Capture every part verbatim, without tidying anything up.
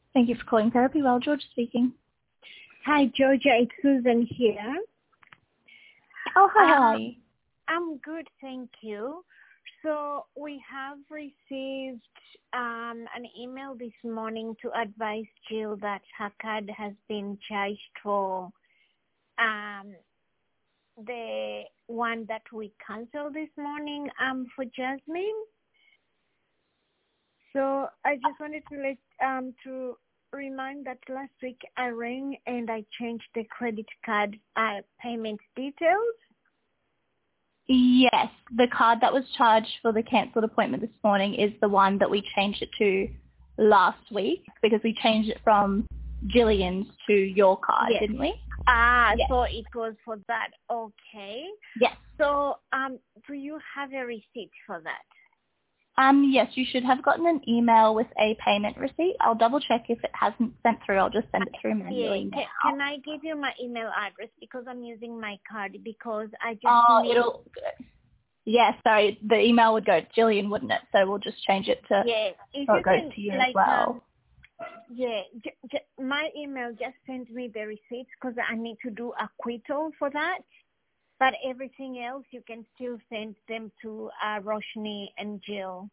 Thank you for calling Therapy Well. George speaking. Hi, Georgia. It's Susan here. Oh, hi. Um, How are you? I'm good, thank you. So we have received um, an email this morning to advise Jill that her card has been charged for um, the one that we canceled this morning um, for Jasmine. So I just wanted to let um, to remind that last week I rang and I changed the credit card uh, payment details. Yes, the card that was charged for the cancelled appointment this morning is the one that we changed it to last week because we changed it from Jillian's to your card, Yes. didn't we? Ah, Yes. so it was for that. Okay. Yes. So, um, do you have a receipt for that? Um, yes, you should have gotten an email with a payment receipt. I'll double check if it hasn't sent through. I'll just send it through manually Yeah. now. Can, can I give you my email address because I'm using my card because I just Oh, need. it'll. Yeah, sorry, the email would go to Jillian, wouldn't it? So we'll just change it to. Yeah. If So you it goes can, to you as like, well. um, yeah, j- j- my email just send me the receipts because I need to do a acquittal for that. But everything else, you can still send them to uh, Roshni and Jill.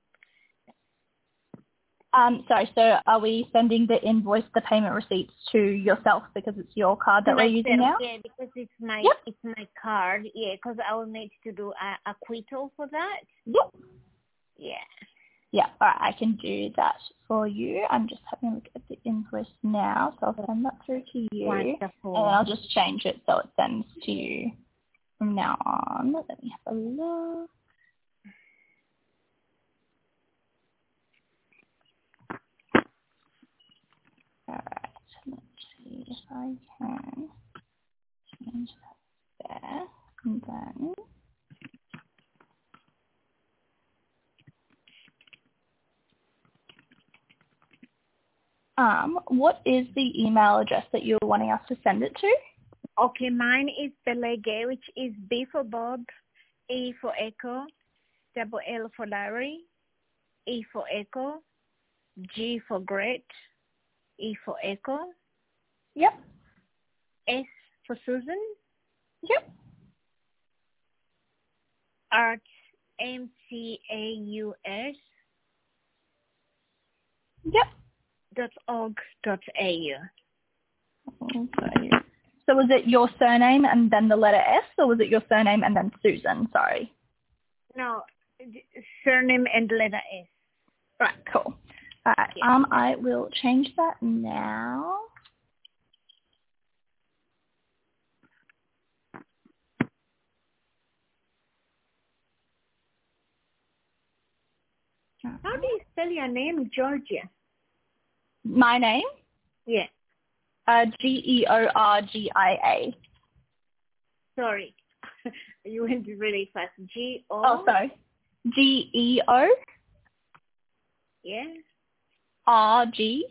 Um, sorry, so are we sending the invoice, the payment receipts to yourself because it's your card that we're using now? Yeah, because it's my Yep. it's my card. Yeah, because I will need to do a acquittal for that. Yep. Yeah. Yeah, all right, I can do that for you. I'm just having a look at the invoice now, so I'll send that through to you. Wonderful. And I'll just change it so it sends to you from now on. Let me have a look. All right, let's see if I can change that there. And then... Um, what is the email address that you're wanting us to send it to? Okay, mine is Belege, which is B for Bob, E for Echo, double L for Larry, E for Echo, G for Great, E for Echo, Yep. S for Susan, Yep. Art, M C A U S, Yep. dot org dot A U. Okay. So was it your surname and then the letter S, or was it your surname and then Susan? Sorry. No, surname and letter S. Right, cool. All right, Yeah. um, I will change that now. How do you spell your name, Georgia? My name? Yeah. Uh, G E O R G I A. Sorry. You went really fast. G O. Oh, sorry. G E O Yeah. R G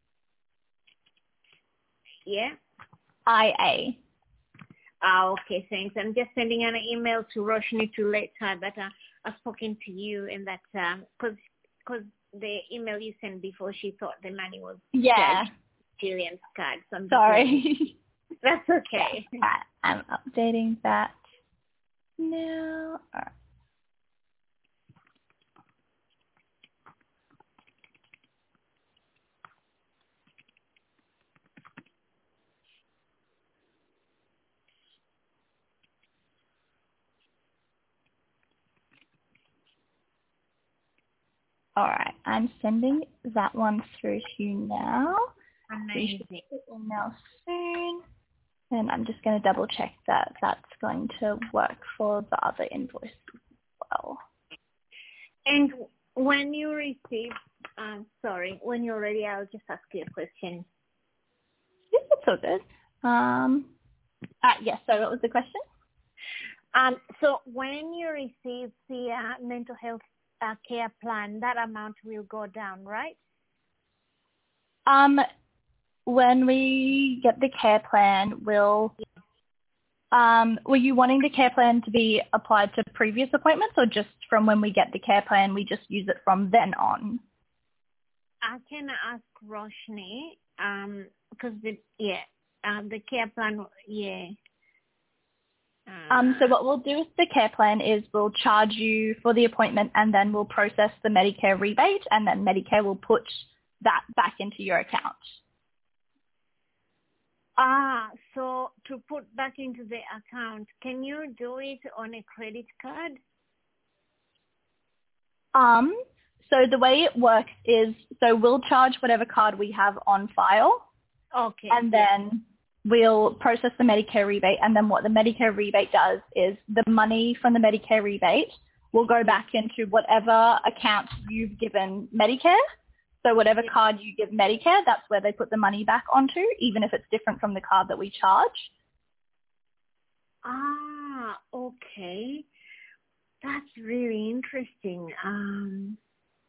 Yeah. I A. Ah, okay, thanks. I'm just sending an email to Roshni to let her that uh, I've spoken to you and that because because the email you sent before she thought the money was Yeah. Jillian's card. So I'm Sorry. That's okay. Yeah. Right, I'm updating that now. All right. All right, I'm sending that one through to you now. So you should Amazing. get the email soon. And I'm just going to double check that that's going to work for the other invoice as well. And when you receive, um, sorry, when you're ready, I'll just ask you a question. Yes, that's all good. Um, uh, yes, so what was the question? Um, so when you receive the uh, mental health uh, care plan, that amount will go down, right? Um, when we get the care plan, will um, were you wanting the care plan to be applied to previous appointments, or just from when we get the care plan, we just use it from then on? I can ask Roshni, um, because the yeah, um, the care plan, yeah. Uh, Um, so what we'll do with the care plan is we'll charge you for the appointment and then we'll process the Medicare rebate and then Medicare will put that back into your account. ah, so to put back into the account, can you do it on a credit card? Um, so the way it works is, so we'll charge whatever card we have on file Okay. and then we'll process the Medicare rebate, and then what the Medicare rebate does is the money from the Medicare rebate will go back into whatever account you've given Medicare. So whatever card you give Medicare, that's where they put the money back onto, even if it's different from the card that we charge. Ah, okay. That's really interesting. Um,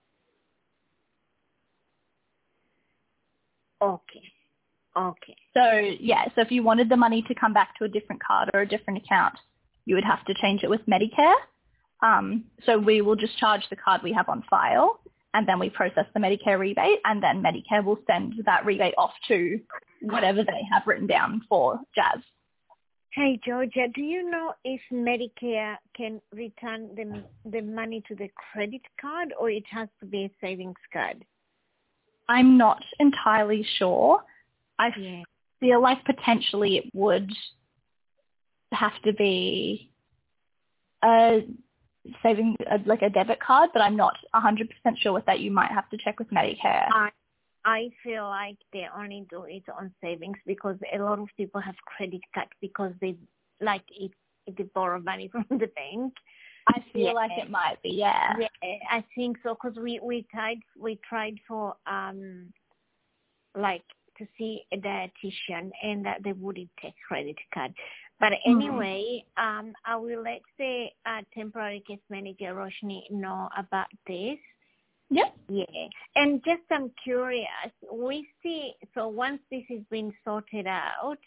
okay. Okay. So yeah, so if you wanted the money to come back to a different card or a different account, you would have to change it with Medicare. Um, so we will just charge the card we have on file, and then we process the Medicare rebate, and then Medicare will send that rebate off to whatever they have written down for Jazz. Hey, Georgia, do you know if Medicare can return the the money to the credit card or it has to be a savings card? I'm not entirely sure. I Yeah. feel like potentially it would have to be a saving, a, like a debit card, but I'm not one hundred percent sure with that. You might have to check with Medicare. I I feel like they only do it on savings because a lot of people have credit cards because they like it. They borrow money from the bank. I feel Yeah. like it might be, yeah. Yeah, I think so because we we tried we tried for um like to see a dietitian and that they wouldn't take credit card. But anyway, mm. um, I will let the uh, temporary case manager Roshni know about this. Yep. Yeah. And just I'm curious, we see, so once this has been sorted out,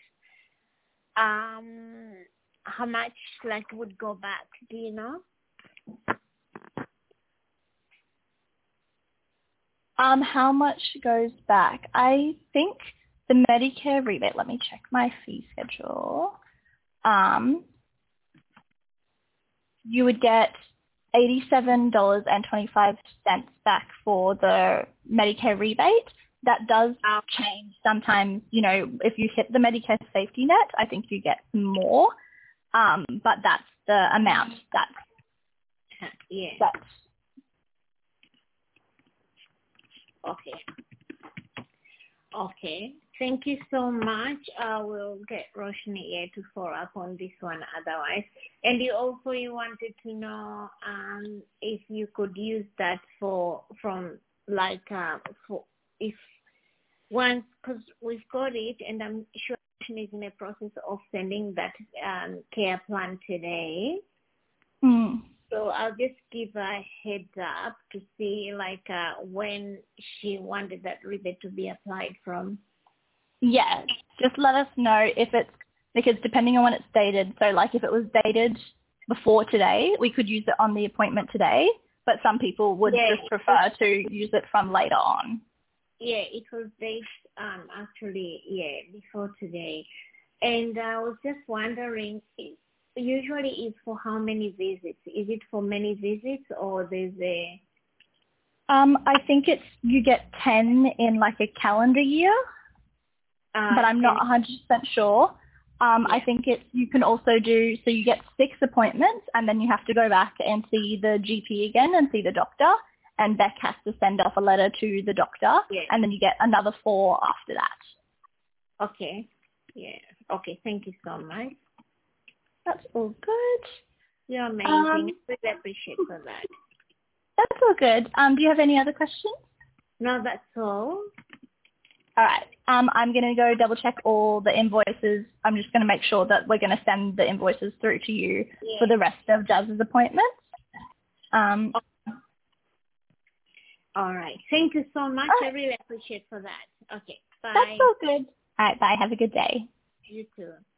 um, how much like would go back? Do you know? Um, how much goes back? I think the Medicare rebate, let me check my fee schedule. Um, you would get eighty-seven dollars and twenty-five cents back for the Medicare rebate. That does change sometimes, you know, if you hit the Medicare safety net, I think you get more. Um, but that's the amount that's, yeah. that's Okay. Okay. Thank you so much. I will get Roshni here to follow up on this one otherwise. And you also you wanted to know um, if you could use that for from like uh, for if once because we've got it and I'm sure Roshni is in the process of sending that um, care plan today. mm. So I'll just give her a heads up to see like uh, when she wanted that rebate to be applied from. Yeah, just let us know if it's, because depending on when it's dated, so like if it was dated before today, we could use it on the appointment today, but some people would Yeah, just prefer to use it from later on. Yeah, it was dated um, actually, yeah, before today. And I was just wondering, usually it's for how many visits? Is it for many visits or there's a... Um, I think it's, you get ten in like a calendar year. Uh, but I'm not one hundred percent sure. Um, Yeah. I think it's, you can also do, so you get six appointments and then you have to go back and see the G P again and see the doctor, and Beck has to send off a letter to the doctor, Yeah. and then you get another four after that. Okay. Yeah. Okay. Thank you so much. That's all good. You're amazing. Um, Really appreciate for that. That's all good. Um, do you have any other questions? No, that's all. All right. Um, I'm going to go double check all the invoices. I'm just going to make sure that we're going to send the invoices through to you Yeah. for the rest of Jazz's appointments. Um, All right. Thank you so much. Oh. I really appreciate for that. Okay. Bye. That's all good. All right. Bye. Have a good day. You too.